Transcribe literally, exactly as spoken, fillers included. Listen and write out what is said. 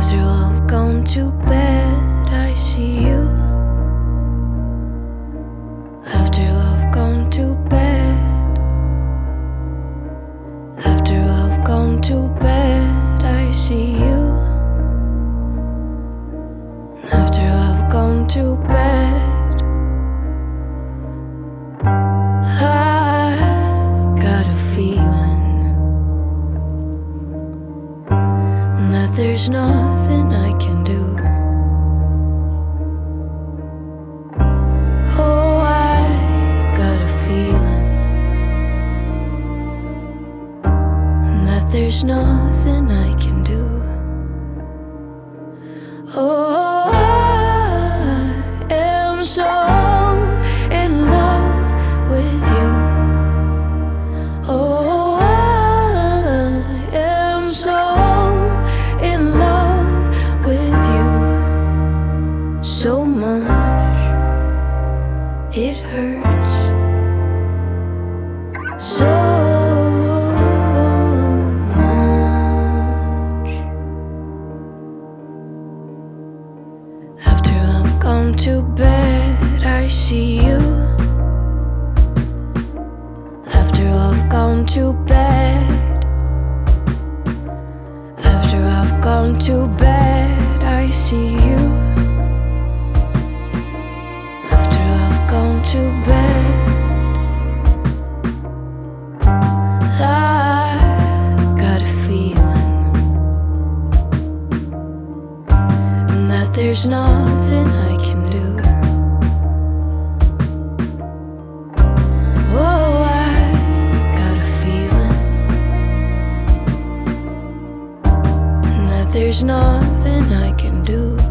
After I've gone to bed, I see you. After I've gone to bed, after I've gone to bed, I see you. After I've gone to bed, I got a feeling that there's nothing I can do. Oh, I got a feeling that there's nothing I can do. Oh, I am so in love with you. Oh, I am so in love with you. So much it hurts. So much. After I've gone to bed, I see you. After I've gone to bed, after I've gone to bed, I see you. After I've gone to bed, I got a feeling that there's nothing I can do. Oh, I got a feeling that there's nothing I can do.